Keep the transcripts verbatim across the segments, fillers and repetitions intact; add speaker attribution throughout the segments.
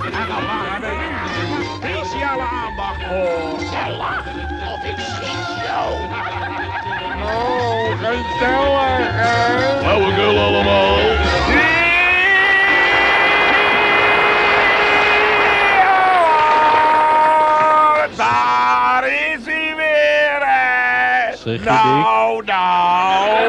Speaker 1: En dan lachen we speciale aandacht voor.
Speaker 2: Zij lacht of ik schiet zo.
Speaker 1: Oh, gezellig, hè?
Speaker 3: Flauwekul allemaal.
Speaker 1: Daar is hij weer, hè?
Speaker 4: Zeg je
Speaker 1: nou, nou,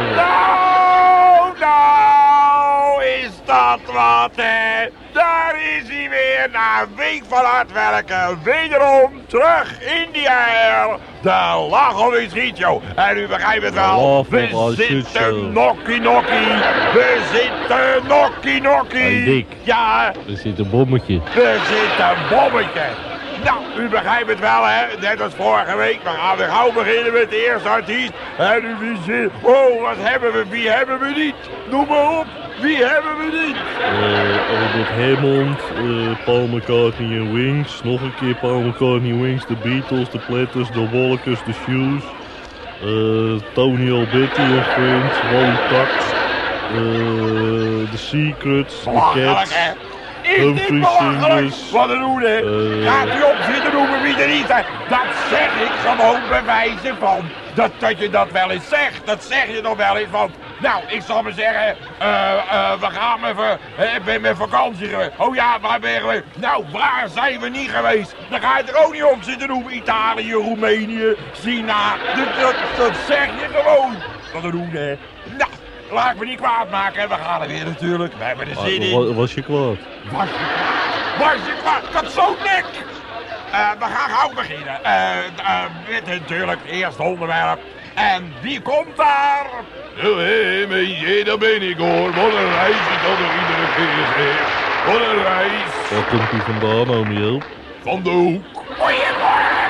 Speaker 1: nou, nou, is dat wat, hè? Daar is hij weer, na een week van hard werken, wederom terug in die air. De lach of een schiet, joh. En u begrijpt het wel, we zitten nokkie nokkie, we zitten nokkie nokkie.
Speaker 4: Hey Dick.
Speaker 1: Ja,
Speaker 4: Er zit een bommetje.
Speaker 1: er zit een bommetje. Nou, u begrijpt het wel, hè? Net als vorige week. We gaan weer gauw beginnen met de eerste artiest. En u wie zit... Oh, wat hebben we? Wie hebben we niet? Noem maar op. Wie hebben we niet?
Speaker 4: Uh, Albert Hammond, uh, Paul McCartney en Wings. Nog een keer Paul McCartney, Wings, de Beatles, de Platters, de Walkers, de Shoes. Uh, Tony Alberti en Friends, Wally Tax. Uh, The Secrets, The Cats.
Speaker 1: Hè? Is dit belachelijk? Wat een hoede. Uh, Gaat u op zitten noemen wie er niet is. Dat zeg ik gewoon bewijzen van. Dat, dat je dat wel eens zegt. Dat zeg je nog wel eens van. Nou, ik zal maar zeggen. Uh, uh, we gaan even. Uh, ik ben met vakantie geweest. Oh ja, waar ben je geweest? Nou, waar zijn we niet geweest? Dan ga je er ook niet op zitten noemen. Italië, Roemenië, China. Dat, dat, dat zeg je gewoon. Wat een hoede, hè? Nou. Laat ik me niet kwaad maken, we gaan er weer natuurlijk. We hebben er zin in.
Speaker 4: Was je kwaad?
Speaker 1: Was je kwaad? Was je kwaad? Ik had zo'n nek! Uh, we gaan gauw beginnen. Uh, uh, met natuurlijk het eerste onderwerp. En wie komt daar?
Speaker 3: Hé, hé, meisje, daar ben ik hoor. Wat een reis is dat er iedere keer zegt. Wat een reis.
Speaker 4: Waar komt u vandaan, Omiel?
Speaker 3: Van de hoek.
Speaker 2: Goedemorgen.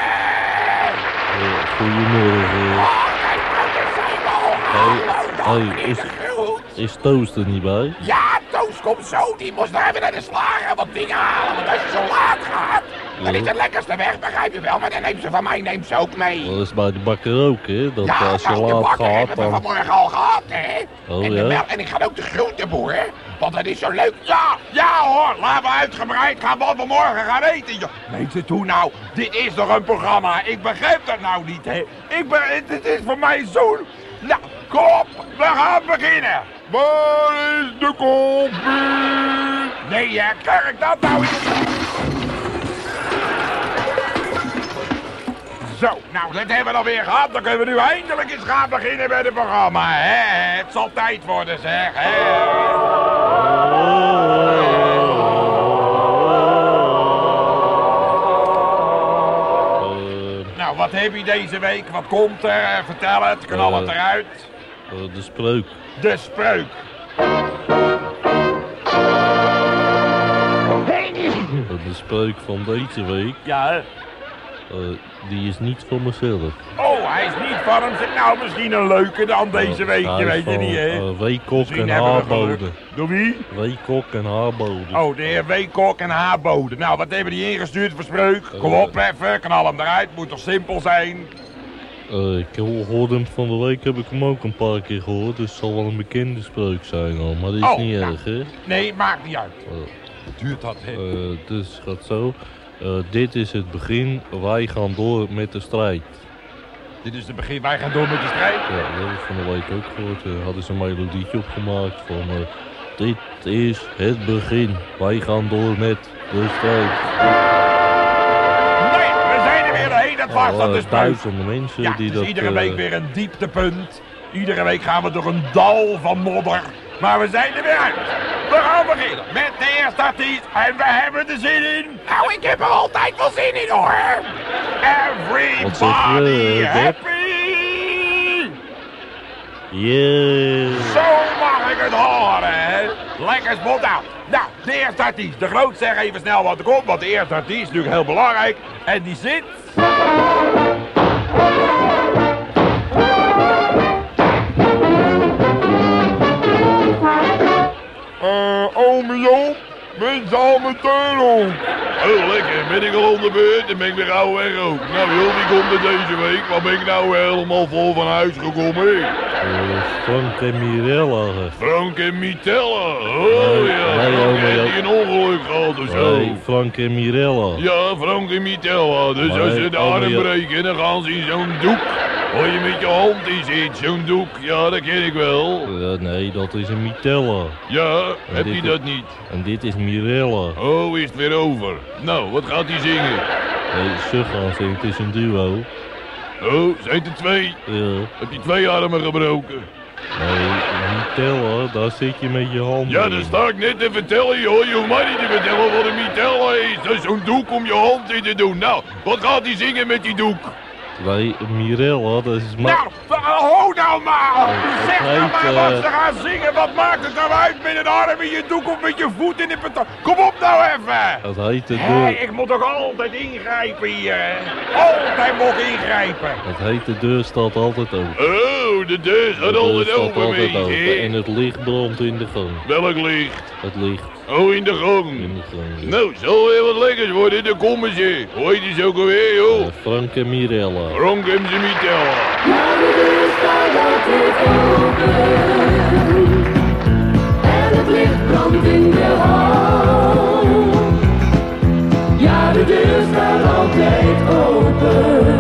Speaker 4: Uh, goedemorgen.
Speaker 2: Oh, kijk nou, daar zijn we al.
Speaker 4: Hey, hey, is, is Toast er niet bij?
Speaker 2: Ja, Toos komt zo. Die moest nog even naar de slager wat dingen halen. Want als je zo laat gaat, dan is het lekkerste weg, begrijp je wel. Maar dan neemt ze van mij, neemt ze ook mee.
Speaker 4: Dat is bij de bakker ook, hè? Dat
Speaker 2: Ja,
Speaker 4: als je
Speaker 2: nou, de
Speaker 4: laat
Speaker 2: bakker
Speaker 4: gaat,
Speaker 2: hebben we
Speaker 4: dan...
Speaker 2: vanmorgen al gehad, hè.
Speaker 4: Oh,
Speaker 2: en, de
Speaker 4: ja?
Speaker 2: mel- en ik ga ook de groenteboer, hè. Want dat is zo leuk.
Speaker 1: Ja, ja hoor, laten we uitgebreid gaan wat we morgen gaan eten. joh. Weet je toe nou, dit is toch een programma. Ik begrijp dat nou niet, hè. Ik ben, dit is voor mij zo'n... Nou, kom op, we gaan beginnen.
Speaker 3: Waar is de koffie?
Speaker 1: Nee, hè, krijg ik dat nou eens? Zo, nou, dat hebben we alweer gehad. Dan kunnen we nu eindelijk eens gaan beginnen met het programma, hè. Het zal tijd worden, zeg, hè. Nou, wat heb je deze week? Wat komt er? Vertel het, knal het
Speaker 4: Uh,
Speaker 1: eruit.
Speaker 4: Uh, de spreuk.
Speaker 1: De spreuk.
Speaker 4: Uh, de spreuk van deze week,
Speaker 1: Ja, hè?
Speaker 4: uh, die is niet voor mezelf.
Speaker 1: Oh, hij is niet van hem. Nou, misschien een leuke dan deze week, je
Speaker 4: Hij is
Speaker 1: weet je
Speaker 4: van,
Speaker 1: niet, hè?
Speaker 4: Uh, Weekok
Speaker 1: Misschien
Speaker 4: en
Speaker 1: hebben we geluk.
Speaker 4: Haarbode.
Speaker 1: Door wie?
Speaker 4: Weekok en Haarbode.
Speaker 1: Oh, de heer Weekok en Haarbode. Nou, wat hebben die ingestuurd voor spreuk? Kom
Speaker 4: Uh,
Speaker 1: op even, knal hem eruit. Moet toch simpel zijn?
Speaker 4: Uh, ik hoorde hem van de week, heb ik hem ook een paar keer gehoord. Dus het zal wel een bekende spreuk zijn al, maar die is
Speaker 1: Oh,
Speaker 4: niet
Speaker 1: nou.
Speaker 4: erg, hè?
Speaker 1: Nee, maakt niet uit.
Speaker 4: Uh,
Speaker 1: Duurt dat, hè?
Speaker 4: uh, dus het gaat zo. Uh, dit is het begin, wij gaan door met de strijd.
Speaker 1: Dit is het begin, wij gaan door met de strijd.
Speaker 4: Ja, dat heb ik van de week ook gehoord. Uh, hadden ze een melodietje opgemaakt van... Uh, dit is het begin, wij gaan door met de strijd.
Speaker 1: Nee, we zijn er weer heen. Dat was
Speaker 4: Uh,
Speaker 1: dat de spreuk.
Speaker 4: duizenden mensen
Speaker 1: Ja,
Speaker 4: die
Speaker 1: het is
Speaker 4: dat...
Speaker 1: iedere
Speaker 4: uh,
Speaker 1: week weer een dieptepunt. Iedere week gaan we door een dal van modder. Maar we zijn er weer uit. We gaan beginnen met de eerste artiest. En we hebben er zin in.
Speaker 2: Nou, ik heb er altijd wel zin in, hoor.
Speaker 4: Wat zeg je,
Speaker 1: Everybody
Speaker 4: uh, Beb?
Speaker 1: happy.
Speaker 4: Yeah.
Speaker 1: Zo mag ik het horen, hè. Lekker spontaan. Nou, de eerste artiest. De groot zeg even snel wat er komt. Want de eerste artiest is natuurlijk heel belangrijk. En die zit...
Speaker 3: Uh, ome Joop, ben je al meteen op? Oh, lekker. Ben ik al onder beurt en ben ik weer gauw weg ook. Nou joh, wie komt er deze week? Waar ben ik nou weer helemaal vol van huis gekomen?
Speaker 4: Uh, Frank en Mirella.
Speaker 3: Frank en Mitella. Oh ja,
Speaker 4: nee,
Speaker 3: Frank
Speaker 4: ome
Speaker 3: heeft
Speaker 4: Joop.
Speaker 3: die een ongeluk gehad. geld of zo.
Speaker 4: Nee, Frank en Mirella.
Speaker 3: Ja, Frank en Mitella. Dus
Speaker 4: Maar
Speaker 3: als
Speaker 4: nee,
Speaker 3: ze de
Speaker 4: oh,
Speaker 3: arm
Speaker 4: ja.
Speaker 3: breken, dan gaan ze in zo'n doek. Waar je met je hand in zit, zo'n doek. Ja, dat ken ik wel.
Speaker 4: Ja, nee, dat is een Mitella.
Speaker 3: Ja, heb
Speaker 4: dit
Speaker 3: je
Speaker 4: is-
Speaker 3: dat niet?
Speaker 4: En dit is Mirella.
Speaker 3: Oh, is het weer over. Nou, wat gaat hij zingen?
Speaker 4: Nee, ze gaan zingen, het is een duo.
Speaker 3: Oh, zijn er twee?
Speaker 4: Ja.
Speaker 3: Heb je twee armen gebroken?
Speaker 4: Nee, Mitella, daar zit je met je handen
Speaker 3: Ja,
Speaker 4: in.
Speaker 3: dat sta ik net te vertellen, joh. Je hoeft mij niet te vertellen wat een mitella is. Dat is zo'n doek om je hand in te doen. Nou, wat gaat hij zingen met die doek?
Speaker 4: Nee, Mirella, dat is maar...
Speaker 1: Nou, ho nou maar!
Speaker 4: het
Speaker 1: Zeg nou
Speaker 4: heet,
Speaker 1: maar
Speaker 4: eh,
Speaker 1: wat ze gaan zingen. Wat maakt het nou uit met een arm in je doek of met je voet in de beton? Kom op nou even!
Speaker 4: Dat heet de
Speaker 1: Hé,
Speaker 4: deur...
Speaker 1: ik moet toch altijd ingrijpen hier, hè? Altijd moet ik ingrijpen.
Speaker 4: Dat heet de deur staat altijd open.
Speaker 3: Oh, de deur
Speaker 4: De
Speaker 3: gaat
Speaker 4: deur
Speaker 3: altijd
Speaker 4: staat
Speaker 3: open,
Speaker 4: altijd
Speaker 3: mee.
Speaker 4: open en het licht brandt in de gang.
Speaker 3: Welk licht?
Speaker 4: Het licht
Speaker 3: Oh, in de
Speaker 4: in
Speaker 3: gang.
Speaker 4: de gang.
Speaker 3: Nou, zal weer wat lekkers worden, daar komen ze. Hoe heet die zo ook alweer, joh?
Speaker 4: Eh, Frank en Mirella.
Speaker 3: Frank en ze mitella.
Speaker 5: Ja, de deur staat altijd open en het licht brandt in de hal. Ja, de deur staat altijd open.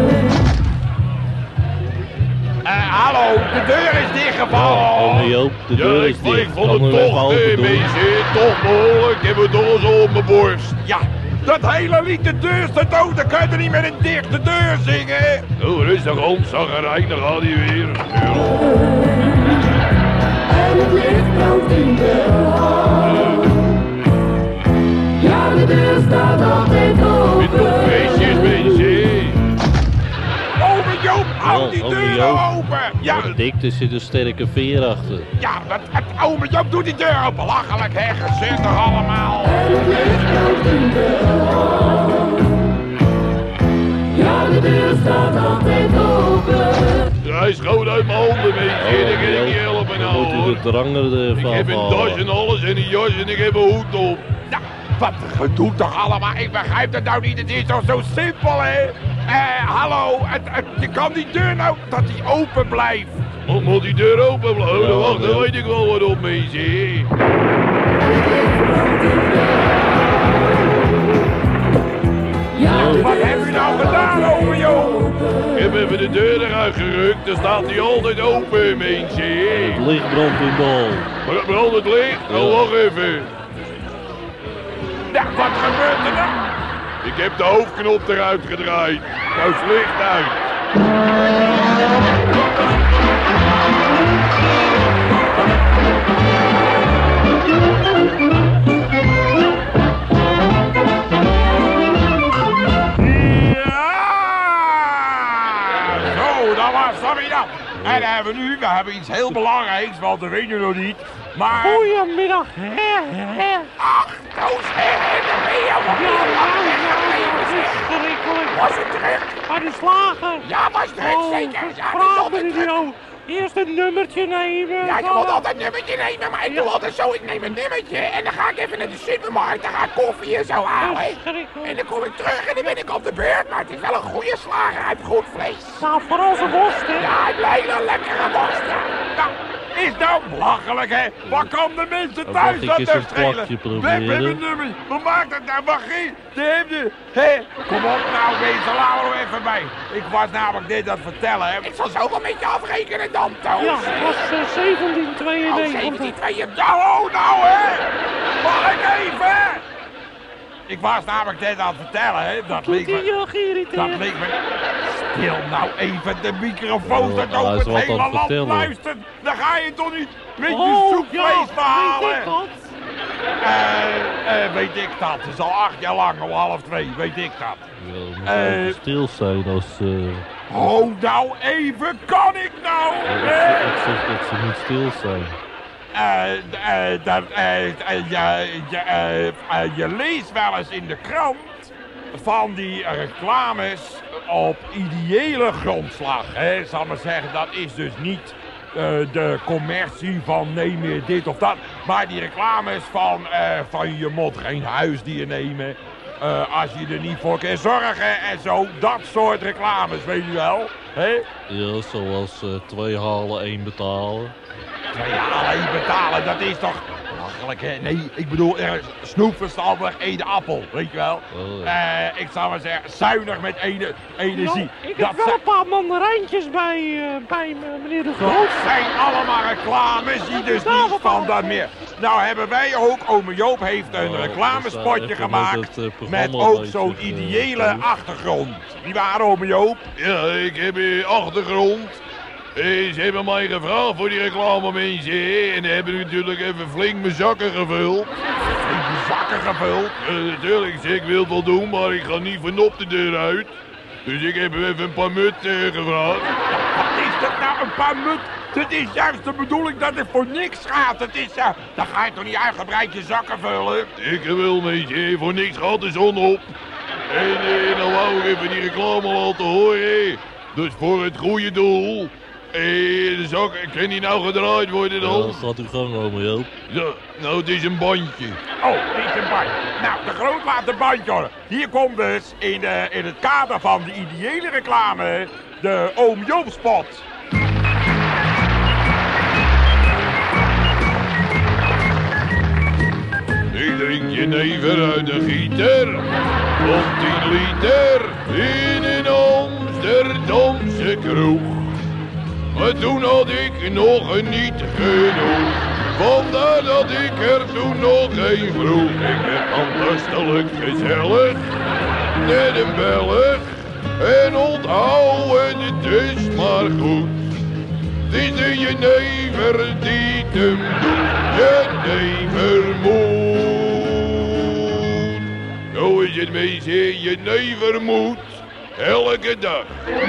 Speaker 1: Eh, hallo, de deur is
Speaker 4: Oh,
Speaker 1: dichtgevallen.
Speaker 4: Joop, de
Speaker 3: Ja,
Speaker 4: deur
Speaker 3: ik,
Speaker 4: is
Speaker 3: ik
Speaker 4: dicht.
Speaker 3: vond
Speaker 4: Kan
Speaker 3: het
Speaker 4: hem even
Speaker 3: toch,
Speaker 4: open
Speaker 3: eh,
Speaker 4: doen?
Speaker 3: mensen, toch behoorlijk. Ik heb het toch zo op mijn borst.
Speaker 1: Ja, dat hele lied, de deur staat open. Dan kan je er niet met een dichte deur zingen.
Speaker 3: Oh, rustig aan, zaggerijn, dan gaat hij weer. Ja.
Speaker 5: En het licht brandt in de hal. Ja, de deur staat altijd
Speaker 3: Met nog
Speaker 5: open.
Speaker 3: feestjes, mensen.
Speaker 1: Ome Joop, hou die
Speaker 4: Oh, ome
Speaker 1: deur
Speaker 4: Joop.
Speaker 1: nou open. Ja,
Speaker 4: De dikte zit een sterke veer achter.
Speaker 1: ja, wat, het, ome Joop, doe die deur open. Belachelijk, hè, gezellig allemaal.
Speaker 5: En het licht brandt in de hal. Ja, de deur staat altijd open.
Speaker 3: Ja, hij schoot uit mijn handen, mensen. Dat kan ik niet helpen
Speaker 4: Dan
Speaker 3: nou,
Speaker 4: moet u
Speaker 3: hoor.
Speaker 4: de dranger
Speaker 3: Ik
Speaker 4: ervan
Speaker 3: heb een das en alles en een jas en ik heb een hoed op.
Speaker 1: Ja, wat gedoe toch allemaal? Ik begrijp het nou niet. Het is toch zo simpel, hè? Eh, hallo, het, het, je kan die deur nou, dat die open blijft.
Speaker 3: Moet, moet die deur open blijven?
Speaker 4: Ja,
Speaker 3: Wacht, dan
Speaker 4: ja.
Speaker 3: weet ik wel wat op, mensen.
Speaker 5: Ja, de
Speaker 1: Wat
Speaker 5: deur
Speaker 1: heb je nou
Speaker 5: staat
Speaker 1: gedaan,
Speaker 5: altijd
Speaker 1: ome Joop?
Speaker 5: open.
Speaker 3: Ik heb even de deur eruit gerukt, dan staat die altijd open, mensen.
Speaker 4: Het licht brandt in de hal.
Speaker 3: Maar brandt het licht?
Speaker 4: Ja.
Speaker 3: Oh, wacht even.
Speaker 1: Ja, wat gebeurt er nou?
Speaker 3: Ik heb de hoofdknop eruit gedraaid. Nou is het licht uit.
Speaker 1: Ja! Zo, dat was dat weer dan. En dan hebben we nu, we hebben iets heel belangrijks, want dat weet je nog niet. Maar...
Speaker 6: Goedemiddag.
Speaker 2: Ach, Toos, hè, hè, daar ben je al
Speaker 6: Ja,
Speaker 2: lang
Speaker 6: nou,
Speaker 2: weggebleven,
Speaker 6: dat is
Speaker 2: zeg.
Speaker 6: verschrikkelijk.
Speaker 2: Was het druk?
Speaker 6: Bij de slager.
Speaker 2: Ja, was druk,
Speaker 6: Oh,
Speaker 2: zeker. Ja, dat is
Speaker 6: praat
Speaker 2: altijd
Speaker 6: met
Speaker 2: druk.
Speaker 6: jou. Eerst een nummertje nemen.
Speaker 2: Ja, je
Speaker 6: dan-
Speaker 2: moet altijd een nummertje nemen, maar ik doe altijd zo, ik neem een nummertje en dan ga ik even naar de supermarkt, dan ga ik koffie en zo halen.
Speaker 6: Verschrikkelijk.
Speaker 2: En dan kom ik terug en dan ben ik op de beurt, maar het is wel een goede slager, hij heeft goed vlees.
Speaker 6: Nou, vooral zijn worst, hè.
Speaker 2: Ja, hij heeft een hele lekkere worst, ja.
Speaker 1: Nou, is nou belachelijk, hè? Wat kan de mensen
Speaker 4: Dan
Speaker 1: thuis
Speaker 4: mag ik
Speaker 1: dat
Speaker 4: eens
Speaker 1: er
Speaker 4: een
Speaker 1: schelen?
Speaker 4: plakje
Speaker 1: We
Speaker 4: proberen.
Speaker 1: hebben een nummer. Wat maakt het nou? Mag je? De heb je. Hé, kom op nou, wezen. Laat er even bij. Ik was namelijk dit aan het vertellen, hè?
Speaker 2: Ik zal zo wel met je afrekenen dan, Toos.
Speaker 6: Ja, het was uh, zeventien
Speaker 2: Oh,
Speaker 6: tweeënnegentig.
Speaker 2: zeventien tweeënveertig.
Speaker 1: Nou, oh, nou, hè? Mag ik even? Ik was namelijk dit aan het vertellen, hè? Dat
Speaker 6: Doet
Speaker 1: leek
Speaker 6: hij
Speaker 1: me...
Speaker 6: je
Speaker 1: Dat
Speaker 6: geïrriteerd?
Speaker 1: leek me... Stil nou even de microfoon,
Speaker 4: Ja,
Speaker 1: dat
Speaker 4: hij
Speaker 1: ook
Speaker 4: is
Speaker 1: het
Speaker 4: wat aan
Speaker 1: hele
Speaker 4: het
Speaker 1: land
Speaker 4: vertellen.
Speaker 1: luistert. Dan ga je toch niet met je
Speaker 6: Oh,
Speaker 1: soepvlees
Speaker 6: ja, weet
Speaker 1: verhalen.
Speaker 6: ik dat?
Speaker 1: Eh, eh, weet ik dat. Het is al acht jaar lang, om half twee, weet ik dat.
Speaker 4: Ja, je moet
Speaker 1: Eh.
Speaker 4: even stil zijn als... eh,
Speaker 1: Oh, nou even, kan ik nou?
Speaker 4: ik,
Speaker 1: hè?
Speaker 4: ik zeg dat ze niet stil zijn.
Speaker 1: Eh, eh, dat, eh, eh, je, je, eh, eh, je leest wel eens in de krant van die reclames op ideële grondslag. Hè? Zal maar zeggen, dat is dus niet eh, de commercie van neem je dit of dat. Maar die reclames van, eh, van je moet geen huisdier nemen. eh, als je er niet voor kan zorgen en zo. Dat soort reclames, weet je wel. Hè?
Speaker 4: Ja, zoals eh, twee halen, één betalen.
Speaker 1: Nou ja, alleen betalen, dat is toch eigenlijk, hè. Nee, ik bedoel, er is snoepverstandig, ene appel, weet je wel.
Speaker 4: Oh, ja.
Speaker 1: Eh, ik zou maar zeggen, zuinig met ene, energie.
Speaker 6: Nou, ik
Speaker 1: dat
Speaker 6: heb wel
Speaker 1: zijn,
Speaker 6: een paar mandarijntjes bij, uh, bij me, meneer de Groot.
Speaker 1: dat zijn allemaal reclames die dus niet standaard meer. Nou hebben wij ook, ome Joop heeft een
Speaker 4: Oh,
Speaker 1: reclamespotje
Speaker 4: even
Speaker 1: gemaakt
Speaker 4: met het, uh, programma
Speaker 1: met ook
Speaker 4: bezig,
Speaker 1: zo'n
Speaker 4: uh,
Speaker 1: ideële
Speaker 4: Koos.
Speaker 1: achtergrond. Die waren ome Joop.
Speaker 3: Ja, ik heb hier achtergrond. Eh, ze hebben mij gevraagd voor die reclame mensen, hè, en die hebben natuurlijk even flink mijn zakken gevuld.
Speaker 1: Die zakken gevuld.
Speaker 3: Uh, natuurlijk, ik zeg, ik wil het wel doen, maar ik ga niet vanop de deur uit. Dus ik heb even een paar mut uh, gevraagd.
Speaker 1: Wat is dat nou, een paar mut? Het is juist de bedoeling dat het voor niks gaat. Het is, uh, dan ga je toch niet uitgebreid je zakken vullen?
Speaker 3: Ik wil mensen, voor niks gaat de zon op. En uh, dan wou ik even die reclame laten horen. Dus voor het goede doel. Eh, de zak, kan die nou gedraaid worden
Speaker 4: Ja,
Speaker 3: dan?
Speaker 4: gaat uw gang, ome Joop.
Speaker 3: Ja, nou het is een bandje.
Speaker 1: Oh, dit is een bandje. Nou, de groot laat een bandje horen. Hier komt dus in, uh, in het kader van de ideële reclame de oom Joop spot.
Speaker 3: Ik drink jenever uit de gieter. Op tien liter in een Amsterdamse kroeg. Maar toen had ik nog niet genoeg. Vandaar dat ik er toen nog een vroeg. Ik heb aanpastelijk gezellig, net een Belg. En onthouden het is maar goed. Het is de jenever die het hem doet. Jenever moet. Zo is het mensen, jenever moet. Elke dag.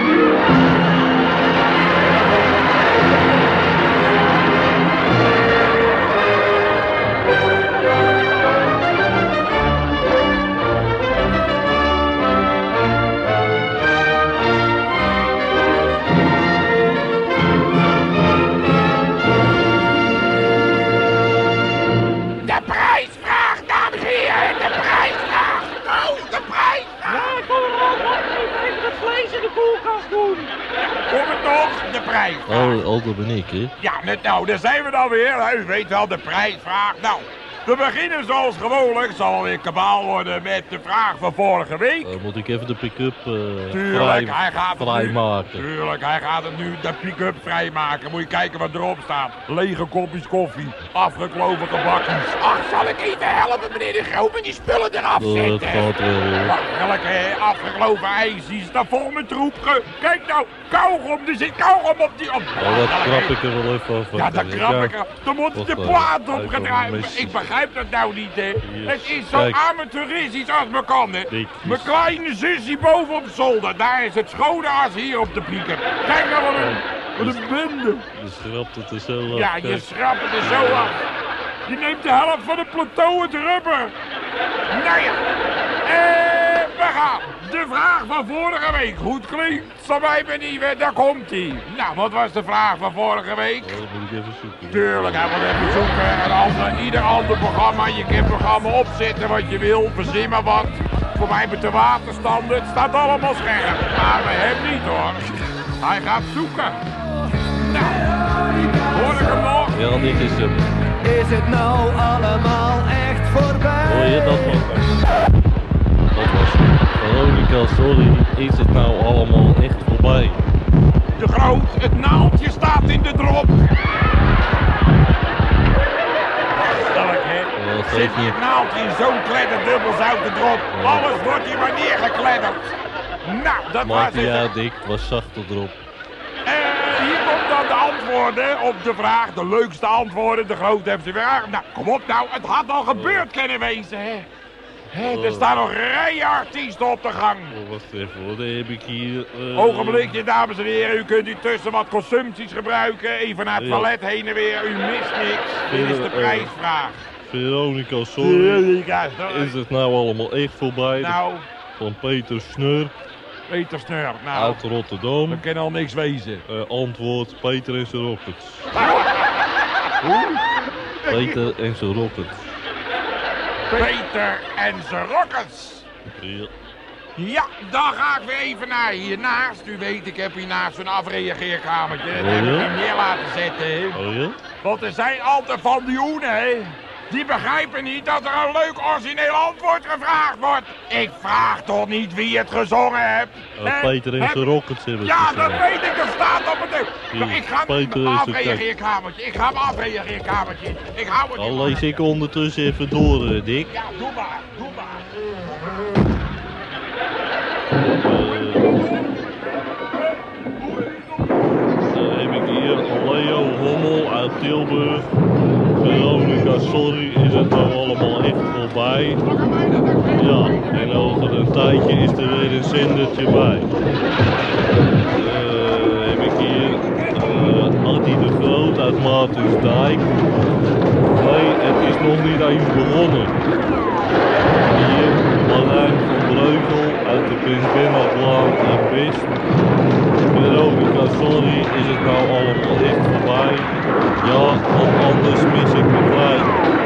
Speaker 2: De prijsvraag, dames en heren, de prijsvraag. Oh, de prijsvraag.
Speaker 6: Ja, kom erop, laat me even, even het vlees in de koelkast doen.
Speaker 1: Kom het nog, de prijsvraag.
Speaker 4: Oh, oh, dat ben ik, hè.
Speaker 1: Ja, net, nou, daar zijn we dan weer. U weet wel, de prijsvraag. Nou, we beginnen zoals gewoonlijk. Zal weer kabaal worden met de vraag van vorige week.
Speaker 4: Uh, moet ik even de pick-up uh,
Speaker 1: Tuurlijk,
Speaker 4: vrij,
Speaker 1: hij gaat het nu,
Speaker 4: vrijmaken?
Speaker 1: tuurlijk, hij gaat het nu de pick-up vrijmaken. Moet je kijken wat erop staat. Lege kopjes koffie, afgekloven gebakjes.
Speaker 2: Ach, zal ik even helpen, meneer de Groot, met die spullen eraf
Speaker 4: Oh, het
Speaker 2: zetten?
Speaker 4: gaat wel, hoor.
Speaker 1: Welke afgekloven ijsjes, staat vol met troep. Ge- Kijk nou, kauwgom, er zit kauwgom op die... Op.
Speaker 4: Oh, dat krap ik er wel even af.
Speaker 1: Ja, dat krap ik er. Er moet
Speaker 4: Wacht,
Speaker 1: de
Speaker 4: uh,
Speaker 1: plaat
Speaker 4: even
Speaker 1: opgedraaid.
Speaker 4: een mes-
Speaker 1: Ik begrijp dat nou niet, hè.
Speaker 4: Hier,
Speaker 1: Het is zo
Speaker 4: kijk.
Speaker 1: amateuristisch als me kan, hè.
Speaker 4: Netjes.
Speaker 1: Mijn kleine zusje boven op zolder, daar is het schone als hier op de piek-up. Kijk nou wat een, wat een bende.
Speaker 4: Je schrapt het er zo af.
Speaker 1: Ja, je
Speaker 4: kijk.
Speaker 1: schrapt het er zo af. Je neemt de helft van het plateau het rubber. Nou ja, eh, we gaan. De vraag van vorige week. Goed klinkt, zal mij benieuwen, daar komt ie. Nou, wat was de vraag van vorige week?
Speaker 4: Oh, dat moet ik even zoeken.
Speaker 1: Tuurlijk, hij moet even zoeken. En ander, ieder ander programma, je kunt het programma opzetten wat je wil, verzin maar wat. Voor mij met de waterstanden, het staat allemaal scherp. Maar bij hem niet hoor. Hij gaat zoeken. Nou, hoor ik hem nog?
Speaker 4: Ja, dit is hem.
Speaker 7: Is het nou allemaal echt voorbij?
Speaker 4: Hoor je dat nog? Dat was het. Veronica, sorry. Is het nou allemaal echt voorbij?
Speaker 1: De Groot, het naaldje staat in de drop. Sterk, hè?
Speaker 4: Ja, dat
Speaker 1: Zit
Speaker 4: geeft
Speaker 1: hier
Speaker 4: niet.
Speaker 1: het naaldje in zo'n kledder dubbels uit de drop. Alles wordt hier maar neergekledderd. Nou, dat was
Speaker 4: Maak
Speaker 1: het.
Speaker 4: die uit, dik. Was zachter erop.
Speaker 1: Eh, hier komt dan de antwoorden op de vraag. De leukste antwoorden. De Groot heeft ze weer aange- Nou, kom op nou. Het had al gebeurd kunnen wezen, hè. Hè, er staan nog rijen artiesten op de gang.
Speaker 4: Oh, wacht even hoor. Dan heb ik hier... eh,
Speaker 1: Ogenblikje, dames en heren. U kunt intussen wat consumpties gebruiken. Even naar het
Speaker 4: Ja.
Speaker 1: toilet heen en weer. U mist niks. Dit is de
Speaker 4: Eh,
Speaker 1: prijsvraag.
Speaker 4: Veronica, sorry.
Speaker 1: Ja,
Speaker 4: Is het nou allemaal echt voorbij?
Speaker 1: Nou,
Speaker 4: Van Peter Snur
Speaker 1: Peter Snur. Nou,
Speaker 4: uit Rotterdam.
Speaker 1: dat kan al niks wezen.
Speaker 4: Eh, antwoord Peter en zijn Rockets. Peter en zijn Rockets.
Speaker 1: Peter en zijn Rockets.
Speaker 4: Ja.
Speaker 1: Ja, dan ga ik weer even naar hiernaast. U weet, ik heb hiernaast zo'n afreageerkamertje. Dat
Speaker 4: Oh,
Speaker 1: heb ik
Speaker 4: ja?
Speaker 1: niet neer laten zetten, hè.
Speaker 4: Oh ja?
Speaker 1: Want er zijn altijd van die hoenen, hè. Die begrijpen niet dat er een leuk origineel antwoord gevraagd wordt. Ik vraag toch niet wie het gezongen heeft?
Speaker 4: Uh, Peter en zijn Rockets hebben het
Speaker 1: Ja,
Speaker 4: gezongen.
Speaker 1: dat weet ik, dat staat op het...
Speaker 4: Hier,
Speaker 1: Ik ga
Speaker 4: Peter
Speaker 1: hem
Speaker 4: is de
Speaker 1: afreageerkamertje. Ik ga hem afreageerkamertje. Ik hou het
Speaker 4: Dan
Speaker 1: niet.
Speaker 4: lees ik ondertussen even door, uh, Dick.
Speaker 1: Ja, doe maar, doe maar.
Speaker 4: Dan heb ik hier Leo Hommel uit Tilburg. Veronica, sorry, is het nou allemaal echt voorbij? Ja, en over een tijdje is er weer een zendertje bij. Uh, heb ik hier uh, Adi de Groot uit Maartensdijk. Nee, het is nog niet eens begonnen. Hier Marijn van Breugel uit de Prins Bernhardlaan en Best. Veronica, sorry, is het nou allemaal echt voorbij? Ja, want anders mis ik de trein.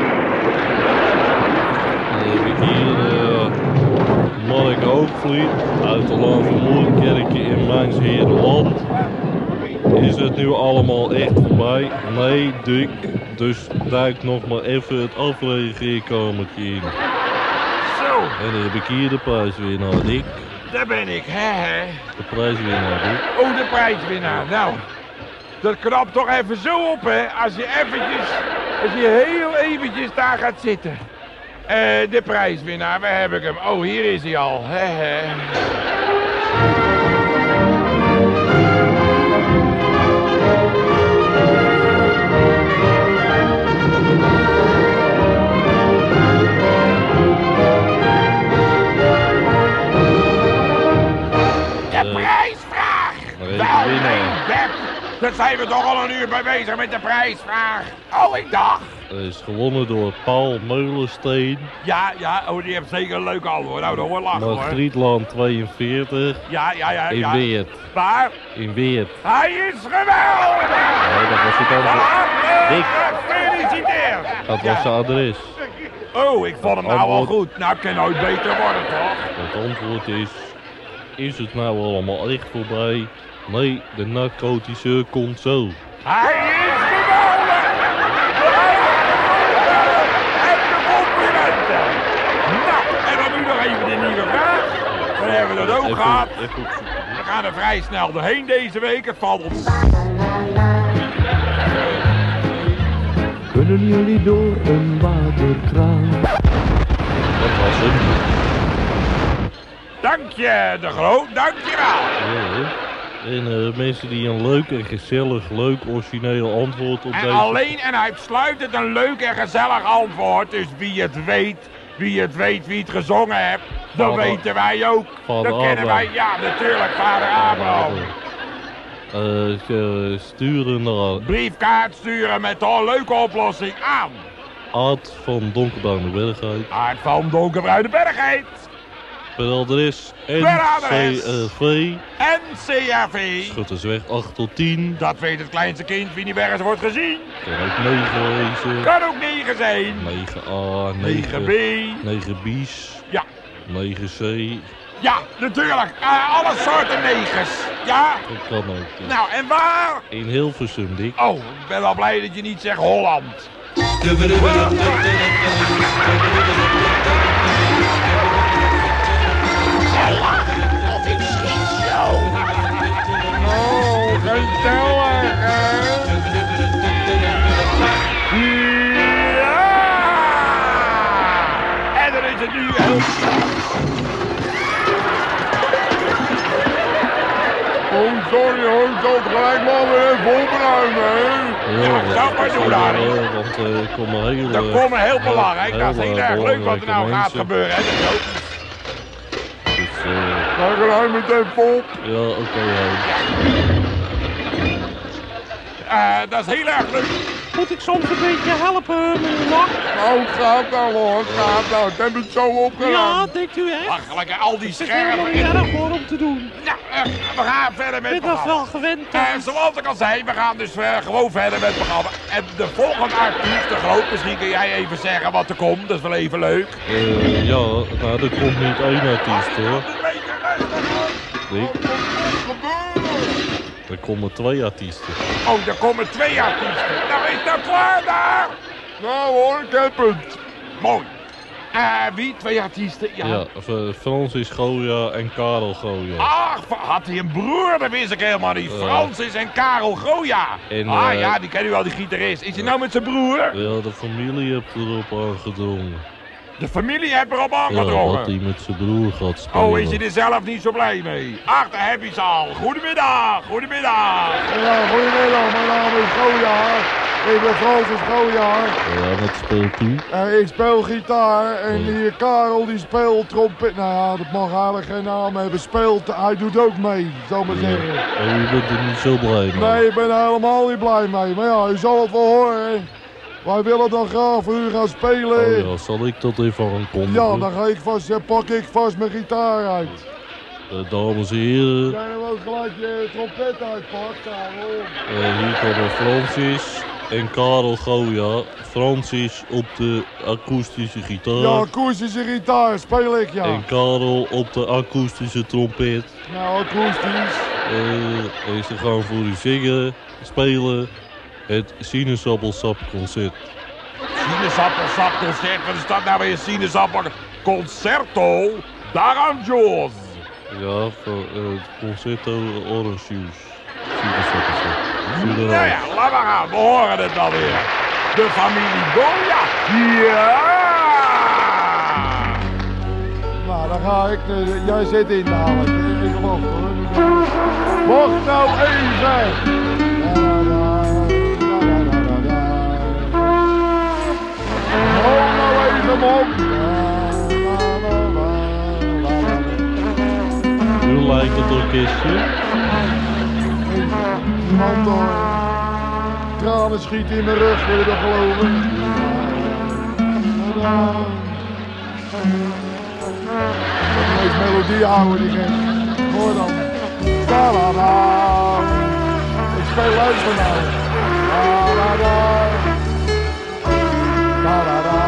Speaker 4: Dan heb ik hier uh, Mark Hoogvliet uit de Laan van Moerkerkje in Mijnsheerenland. Is het nu allemaal echt voorbij? Nee, Dick. Dus duik nog maar even het afreageerkamertje in.
Speaker 1: Zo,
Speaker 4: En dan heb ik hier de prijswinnaar, Dick.
Speaker 1: daar ben ik, hè, hè.
Speaker 4: De prijswinnaar, Dick.
Speaker 1: Oh, de prijswinnaar. Nou, dat knapt toch even zo op, hè. Als je eventjes, als je heel eventjes daar gaat zitten. Eh, de prijswinnaar, waar heb ik hem? Oh, hier is hij al, hè, hè. De prijsvraag! Wel, nee, Beb. Dat zijn we toch al een uur bij bezig met de prijsvraag. Oh, ik dacht.
Speaker 4: Dat is gewonnen door Paul Meulensteen.
Speaker 1: Ja, ja, oh, die heeft zeker een leuk antwoord. Nou, dat hoor lachen hoor.
Speaker 4: Margrietland tweeënveertig.
Speaker 1: Ja, ja, ja,
Speaker 4: In
Speaker 1: ja.
Speaker 4: Weert.
Speaker 1: Waar?
Speaker 4: In Weert.
Speaker 1: Hij is geweldig!
Speaker 4: Nee, dat was het antwoord. Dick.
Speaker 1: Gefeliciteerd!
Speaker 4: Dat
Speaker 1: Ja.
Speaker 4: was zijn adres.
Speaker 1: Oh, ik vond hem nou al
Speaker 4: Antwoord.
Speaker 1: goed. Nou, kan nooit beter worden, toch?
Speaker 4: Het antwoord is, is het nou allemaal echt voorbij? Nee, de narcotische komt zo.
Speaker 1: Hij is geweldig! Hij is geweldig! En de complimenten! Nou, en dan nu nog even de nieuwe vraag. Dan hebben we dat ook
Speaker 4: Even-
Speaker 1: gehad.
Speaker 4: even opzoeken.
Speaker 1: We gaan er vrij snel doorheen deze week. Het valt ons.
Speaker 5: Kunnen jullie door een waterkraan?
Speaker 4: Dat was hem.
Speaker 1: Dank je, de Groot. Dank je wel.
Speaker 4: Ja, hè. En uh, mensen die een leuk en gezellig, leuk, origineel antwoord op
Speaker 1: En
Speaker 4: deze...
Speaker 1: alleen en uitsluitend een leuk en gezellig antwoord. Dus wie het weet, wie het weet, wie het gezongen heeft, dat
Speaker 4: Vader-
Speaker 1: weten wij ook.
Speaker 4: Vader
Speaker 1: Dat kennen wij,
Speaker 4: Abraham.
Speaker 1: ja natuurlijk, vader Abraham.
Speaker 4: Uh, ze sturen naar
Speaker 1: Briefkaart sturen met een leuke oplossing aan.
Speaker 4: Aad van Donkerbouwde Bergheid.
Speaker 1: Aard van Donkerbruine Bergheid.
Speaker 4: Per adres
Speaker 1: Per adres.
Speaker 4: N C R V.
Speaker 1: En C R V.
Speaker 4: Schuttersweg acht tot tien.
Speaker 1: Dat weet het kleinste kind wie niet ergens wordt gezien.
Speaker 4: Kan ook negen wezen.
Speaker 1: Kan ook negen zijn.
Speaker 4: negen A,
Speaker 1: negen B.
Speaker 4: negen B's.
Speaker 1: Ja.
Speaker 4: negen C.
Speaker 1: Ja, natuurlijk. Uh, alle soorten negens. Ja.
Speaker 4: Dat kan ook.
Speaker 1: Nou, en waar?
Speaker 4: In Hilversum, Dick.
Speaker 1: Oh, ik ben wel blij dat je niet zegt Holland.
Speaker 2: Of ik schiet zo.
Speaker 1: Oh, gezellig, hè? Ja! En dan is het nu heel...
Speaker 3: Oh, sorry hoor, ik zal het gelijk maar weer even opruimen, hè.
Speaker 1: Ja, zou maar doen, Harry.
Speaker 4: uh, Want uh, er komen hele...
Speaker 1: Dat komt me heel belangrijk. Dat is heel
Speaker 4: hele
Speaker 1: erg leuk wat er nou
Speaker 4: belangrijke
Speaker 1: gaat
Speaker 4: mensen.
Speaker 1: gebeuren, hè? Dat is ook.
Speaker 4: Dus, uh,
Speaker 3: Dan ga ik meteen vol.
Speaker 4: ja, oké, okay,
Speaker 1: Uh, dat is heel erg leuk.
Speaker 6: Moet ik soms een beetje helpen, meneer Lak?
Speaker 3: Nou, het gaat wel hoor, het gaat wel. Ik heb het zo
Speaker 6: Ja,
Speaker 3: opgeruimd.
Speaker 6: denkt u echt?
Speaker 1: Lachelijk, hè, al die
Speaker 6: Het is helemaal
Speaker 1: schermen.
Speaker 6: niet erg hoor om te doen.
Speaker 1: Nou, uh, we gaan verder
Speaker 6: Ik
Speaker 1: met
Speaker 6: ben
Speaker 1: het
Speaker 6: dat
Speaker 1: programma.
Speaker 6: wel gewend.
Speaker 1: Uh,
Speaker 6: hè.
Speaker 1: zoals ik al zei, we gaan dus uh, gewoon verder met het programma. En de volgende artiest, de Groot, misschien kun jij even zeggen wat er komt. Dat is wel even leuk.
Speaker 4: uh, ja, nou, er komt niet één artiest hoor. Dick. Er komen twee artiesten.
Speaker 1: Oh, er komen twee artiesten. Nou, is dat klaar daar?
Speaker 3: Nou hoor, ik heb het.
Speaker 1: Mooi. Uh, wie? Twee artiesten? Ja.
Speaker 4: Ja, uh, Francis Goya en Karel Goya.
Speaker 1: Ach, had hij een broer? Dat wist ik helemaal niet.
Speaker 4: Ja.
Speaker 1: Francis en Karel Goya.
Speaker 4: En,
Speaker 1: ah
Speaker 4: uh,
Speaker 1: ja, die ken u wel, die gitarist. Is hij nou met zijn broer?
Speaker 4: Ja, de familie heeft erop aangedrongen.
Speaker 1: De familie heeft erop
Speaker 4: Ja,
Speaker 1: aangedrongen.
Speaker 4: dat hij met zijn broer gaat spelen.
Speaker 1: Oh, is hij er zelf niet zo blij mee? Ach, daar heb je ze al. Goedemiddag, goedemiddag.
Speaker 3: Ja, goedemiddag, mijn naam is Goya. Ik ben Francis Goya.
Speaker 4: Ja, wat speelt u?
Speaker 3: Uh, ik speel gitaar en die Karel die speelt trompet. Nou ja, dat mag eigenlijk geen naam hebben. Speelt, hij doet ook mee, zal ik maar zeggen.
Speaker 4: Oh, u bent er niet zo blij mee?
Speaker 3: Nee, ik ben er helemaal niet blij mee. Maar ja, u zal het wel horen. Wij willen dan graag voor u gaan spelen.
Speaker 4: Oh ja, zal ik dat even aankondigen?
Speaker 3: Ja, dan ga ik vast, eh, pak ik vast mijn gitaar uit.
Speaker 4: Uh, dames en heren,
Speaker 3: Jij wil ook gelijk je trompet uitpakt, Karel.
Speaker 4: uh, hier komen Francis en Karel Goya. Francis op de akoestische gitaar.
Speaker 3: Ja, akoestische gitaar speel ik, ja.
Speaker 4: En Karel op de akoestische trompet.
Speaker 3: Nou, akoestisch.
Speaker 4: Uh, en ze gaan voor u zingen, spelen het sinaasappelsapconcert.
Speaker 1: Sinaasappelsapconcert, wat is dat nou weer? Sinaasappel concerto d'Aranjos.
Speaker 4: Ja, voor uh, het concerto Orange Juice. Sinaasappelsap.
Speaker 1: Nou ja, laat maar gaan, we horen het alweer. De familie Goya. Ja!
Speaker 3: Nou, dan ga ik. Uh, jij zit in dadelijk. Ik geloof het hoor. Wacht nou even. Hou nou even op.
Speaker 4: Hoe lijkt het orkestje?
Speaker 3: Iemand door. Tranen schieten in mijn rug, wil je dat geloven? Deze melodie houden die gek. Hoor dan. Da da da. Ik speel luister nou. Da da da. Da da da.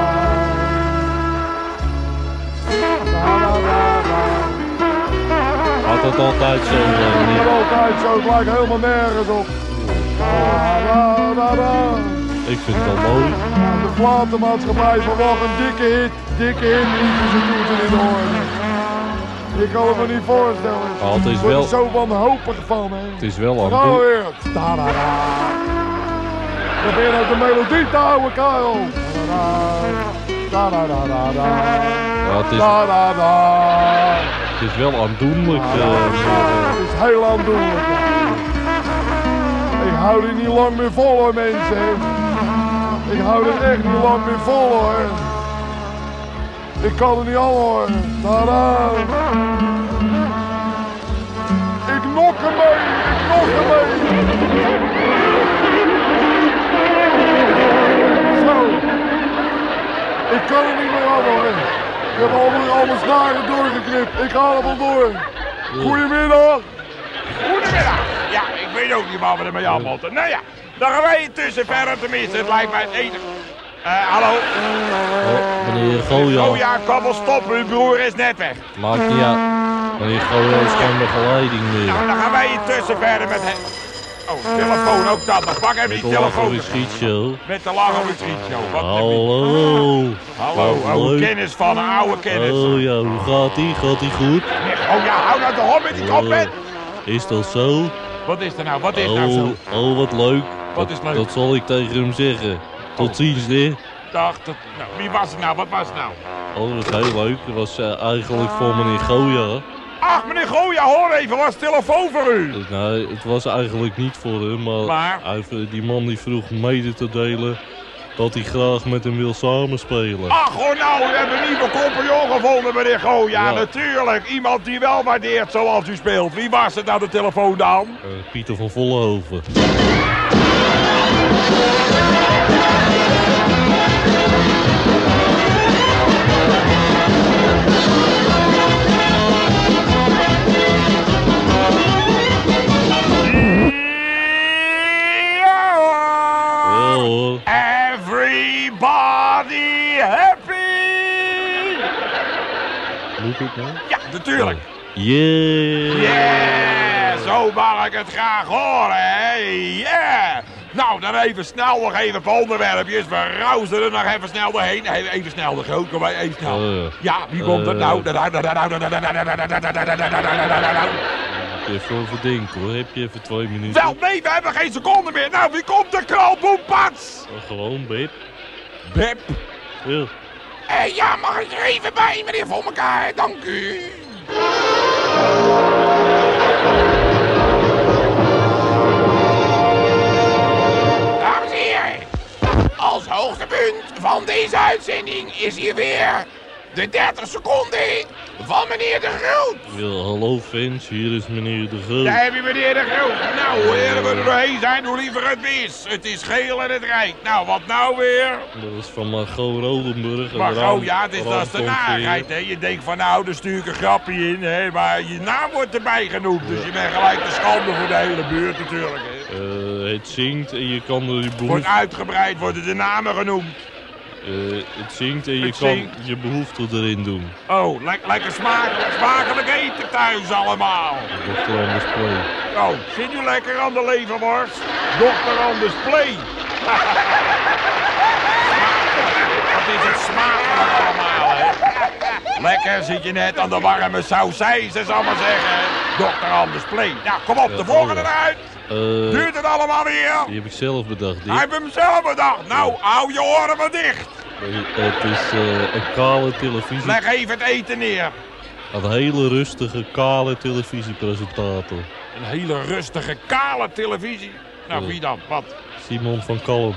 Speaker 3: Da da da da.
Speaker 4: Had het altijd zo? Uh,
Speaker 3: Het gaat altijd zo, het lijkt helemaal nergens op. Da da da da.
Speaker 4: ik vind het wel mooi.
Speaker 3: De platenmaatschappij verwacht een dikke hit, dikke hit, liedjes en doet er niet hoor. Je kan het me niet voorstellen.
Speaker 4: Ah, het is
Speaker 3: Ik word
Speaker 4: wel-
Speaker 3: er zo wanhopig van, hè.
Speaker 4: Het is wel aan
Speaker 3: Gaan we
Speaker 4: doen.
Speaker 3: weer. Da da da. Probeer nou de melodie te houden, Karel. Da da da da da.
Speaker 4: Ja, het, is,
Speaker 3: Da da da.
Speaker 4: het is wel aandoenlijk. Uh,
Speaker 3: Het is heel aandoenlijk. Ik hou dit niet lang meer vol hoor, mensen. Ik hou dit echt niet lang meer vol hoor. Ik kan het niet al horen. Tada. Ik nok hem mee. Ik nok hem mee. Zo. Ik kan het niet meer aan hoor. Ik heb al, al mijn snaren doorgeknipt. Ik haal hem al door. Goedemiddag.
Speaker 1: Goedemiddag. Ja, ik weet ook niet waar we ermee aan moeten. Nou ja, dan gaan wij intussen verder tenminste. Het lijkt mij het enige. Eh, hallo?
Speaker 4: oh, meneer Goya,
Speaker 1: Oh ja, kom wel stoppen. Uw broer is net weg.
Speaker 4: maakt niet uit. Meneer Goya is geen begeleiding meer.
Speaker 1: Nou, dan gaan wij intussen verder met hem. Oh, telefoon ook dat. Dan pak even
Speaker 4: Met
Speaker 1: die
Speaker 4: de
Speaker 1: telefoon.
Speaker 4: Lachen Schietshow.
Speaker 1: Met de Lachen Schietshow. Wat heb je?
Speaker 4: Hallo.
Speaker 1: Hallo,
Speaker 4: Wat
Speaker 1: oude
Speaker 4: leuk.
Speaker 1: kennis van een oude kennis.
Speaker 4: Oh ja, hoe gaat ie? Gaat ie goed?
Speaker 1: Oh ja, hou nou de hond met die trompet.
Speaker 4: Oh, is dat zo?
Speaker 1: Wat is er nou? Wat is nou zo?
Speaker 4: Oh, oh, wat leuk.
Speaker 1: Wat
Speaker 4: Dat-
Speaker 1: is leuk?
Speaker 4: Dat zal ik tegen hem zeggen. Tot ziens, hè.
Speaker 1: Dag, tot, nou, wie was het nou? Wat was het nou?
Speaker 4: Oh, dat was heel leuk. Dat was uh, eigenlijk voor meneer Goya.
Speaker 1: Ach, meneer Goya, hoor even, was telefoon voor u?
Speaker 4: Uh, nee, het was eigenlijk niet voor hem, maar,
Speaker 1: Maar?
Speaker 4: Hij, die man die vroeg mede te delen dat hij graag met hem wil samenspelen.
Speaker 1: Ach, hoor nou, we hebben een nieuwe compagnon gevonden, meneer Goya.
Speaker 4: Ja.
Speaker 1: Natuurlijk, iemand die wel waardeert zoals u speelt. Wie was het nou, de telefoon dan?
Speaker 4: Uh, Pieter van Vollenhoven.
Speaker 1: Ja
Speaker 4: Ja
Speaker 1: hoor.
Speaker 4: hoor.
Speaker 1: Everybody happy!
Speaker 4: Moet het nou?
Speaker 1: Ja, natuurlijk.
Speaker 4: Yeah!
Speaker 1: Yeah, zo mag ik het graag horen, hè? Yeah! Nou, dan even snel nog even een paar onderwerpjes. We rauzen er nog even snel doorheen. Even, even snel de groot, kom maar even snel.
Speaker 4: Uh,
Speaker 1: ja, wie komt er nou?
Speaker 4: Even over denken hoor, heb je even twee minuten?
Speaker 1: Wel, nee, we hebben geen seconde meer. Nou, wie komt er? Knalboempats!
Speaker 4: Uh, gewoon, Beb.
Speaker 1: Beb?
Speaker 4: Ja.
Speaker 2: Uh, ja, mag ik er even bij, meneer Voor elkaar, dank u. Dames en heren, als hoogtepunt van deze uitzending is hier weer de dertig seconden van meneer De Groot.
Speaker 4: Ja, hallo fans, hier is meneer De Groot.
Speaker 1: Daar heb je meneer De Groot. Nou, hoe eerder we er doorheen zijn, hoe liever het is. Het is geel en het rijdt. Nou, wat nou weer?
Speaker 4: Dat is van Margot Rodenburg.
Speaker 1: Margot, ja, dit is, dat is de narigheid, hè. Je denkt van, nou, daar stuur ik een grapje in, hè. Maar je naam wordt erbij genoemd. Dus je bent gelijk de schande voor de hele buurt natuurlijk, hè.
Speaker 4: Uh, het zingt en je kan er je behoefte...
Speaker 1: Wordt uitgebreid, worden de namen genoemd.
Speaker 4: Uh, het zingt en je
Speaker 1: het
Speaker 4: kan
Speaker 1: zingt.
Speaker 4: je behoefte erin doen.
Speaker 1: Oh, le lekker smakelijk, smakelijk eten thuis allemaal.
Speaker 4: dokter Anders Play.
Speaker 1: Oh, zit u lekker aan de leverworst? dokter Anders Play. Wat is het smakelijk allemaal, hè? Lekker zit je net aan de warme sausijzen, zal maar zeggen. dokter Anders Play. Nou, kom op,
Speaker 4: Ja,
Speaker 1: de volgende
Speaker 4: oh ja.
Speaker 1: eruit.
Speaker 4: Uh,
Speaker 1: Duurt het allemaal weer?
Speaker 4: die heb ik zelf bedacht.
Speaker 1: Hij heeft hem zelf bedacht. Nou, hou je oren maar dicht.
Speaker 4: Uh, het is uh, een kale televisie.
Speaker 1: Leg even het eten neer.
Speaker 4: Een hele rustige, kale televisiepresentator.
Speaker 1: Een hele rustige, kale televisie. Nou,
Speaker 4: Ja.
Speaker 1: wie dan? Wat?
Speaker 4: Simon van Kalm.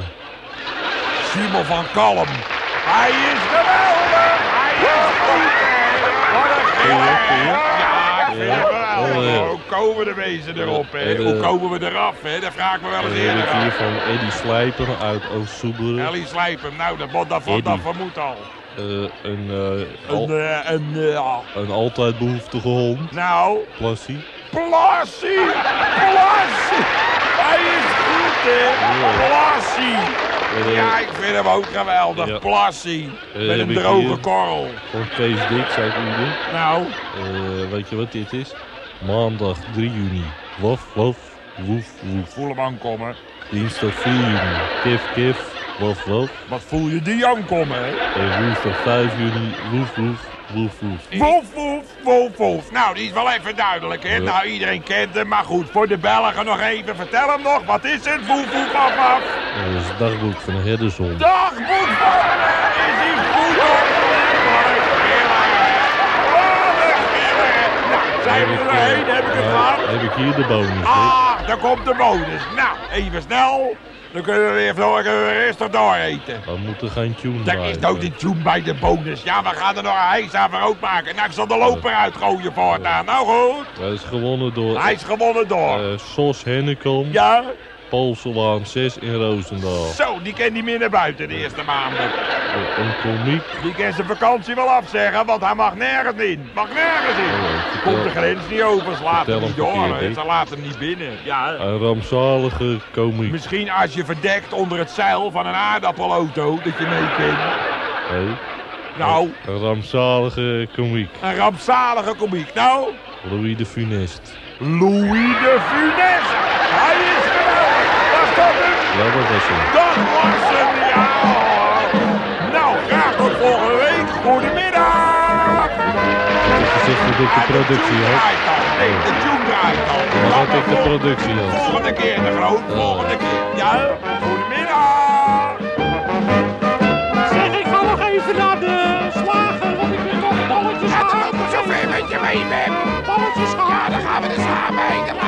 Speaker 1: Simon van Kalm. Hij is geweldig. Hij is goed, hè. Wat een giller, hè. Ja, ik vind het geweldig.
Speaker 4: Oh, ja.
Speaker 1: Hoe komen de wezen erop, hè?
Speaker 4: En,
Speaker 1: Hoe
Speaker 4: uh,
Speaker 1: komen we eraf, hè? Dat vraag ik me wel
Speaker 4: En
Speaker 1: eens
Speaker 4: dan heb
Speaker 1: eerder
Speaker 4: ik hier
Speaker 1: af.
Speaker 4: van Eddie Slijper uit Oost-Soeburg.
Speaker 1: Ellie Slijpen, nou, dat, dat, dat, dat
Speaker 4: Eddie.
Speaker 1: vermoedt al.
Speaker 4: Uh, een, uh, al,
Speaker 1: Een, uh, een, uh,
Speaker 4: een altijd behoeftige hond.
Speaker 1: nou,
Speaker 4: Plassie.
Speaker 1: Plassie! Plassie! Hij is goed, hè? Plassie!
Speaker 4: Uh,
Speaker 1: Ja, ik vind hem ook geweldig.
Speaker 4: Ja.
Speaker 1: Plassie.
Speaker 4: Uh,
Speaker 1: Met
Speaker 4: heb
Speaker 1: een
Speaker 4: ik
Speaker 1: droge
Speaker 4: hier
Speaker 1: korrel.
Speaker 4: Van Kees Dix uit Uden.
Speaker 1: Nou,
Speaker 4: Uh, weet je wat dit is? Maandag drie juni. Waf, waf, woef, woef.
Speaker 1: voel hem aankomen.
Speaker 4: Dinsdag vier juni. Kif, kif, waf, waf.
Speaker 1: Wat voel je die aankomen, hè?
Speaker 4: En woensdag vijf juni. Woef, woef, woef, woef.
Speaker 1: Woef, woef, woef, woef. Nou, die is wel even duidelijk, hè?
Speaker 4: Ja.
Speaker 1: Nou, iedereen kent hem, maar goed. Voor de Belgen nog even. Vertel hem nog, wat is het? Woef, woef, af, af.
Speaker 4: Uh, dat is het dagboek van een herdershond.
Speaker 1: Dagboek van hem is hij goed op. Wat een giller, hè? Wat een giller, hè? Nou, zijn we er doorheen? Heb ik het
Speaker 4: Uh,
Speaker 1: gehad?
Speaker 4: heb ik hier de bonus. hè?
Speaker 1: Ah, daar komt de bonus. Nou, even snel. Dan kunnen we weer, dan kunnen we weer rustig door eten.
Speaker 4: We moeten geen tune
Speaker 1: Er
Speaker 4: draaien.
Speaker 1: is nooit een tune bij de bonus. Ja, we gaan er nog een hijs aan ook maken. Nou, ik zal de loper uitgooien voortaan. Nou goed.
Speaker 4: Hij is gewonnen door
Speaker 1: Hij is gewonnen door.
Speaker 4: uh, Sos Hennekom,
Speaker 1: Ja,
Speaker 4: Poolselaan zes in Roosendaal.
Speaker 1: zo, die kan niet meer naar buiten de eerste maanden.
Speaker 4: Uh, een komiek.
Speaker 1: Die kan zijn vakantie wel afzeggen, want hij mag nergens in. Mag nergens in.
Speaker 4: Oh,
Speaker 1: Komt
Speaker 4: vertel-
Speaker 1: de grens niet over, ze laten
Speaker 4: vertel
Speaker 1: hem niet
Speaker 4: hem
Speaker 1: door.
Speaker 4: verkeerd,
Speaker 1: hè.
Speaker 4: hè?
Speaker 1: Ze laten hem niet binnen. Ja.
Speaker 4: Een rampzalige komiek.
Speaker 1: Misschien als je verdekt onder het zeil van een aardappelauto, dat je mee kent.
Speaker 4: Hey,
Speaker 1: Nou,
Speaker 4: een rampzalige komiek.
Speaker 1: een rampzalige komiek. Nou,
Speaker 4: Louis de Funest.
Speaker 1: Louis de Funès. Hij is geweldig. Was dat hem?
Speaker 4: Ja, dat was hem.
Speaker 1: Dat was hem, ja. Nou, graag tot volgende week. Goedemiddag.
Speaker 4: Je zegt dat ik de productie
Speaker 1: En de tune
Speaker 4: had.
Speaker 1: draait al. Nee, de tune draait al.
Speaker 4: Dan had ik de productie had.
Speaker 1: Volgende keer, de groot. Volgende keer. Ja, goedemiddag.
Speaker 6: Zeg, ik ga nog even naar de slager, want ik ben toch balletjes
Speaker 2: Het
Speaker 6: gaan.
Speaker 2: loopt zover met je mee, Beb.
Speaker 6: Balletjes gaan.
Speaker 2: Ja, dan gaan we er samen heen. Dan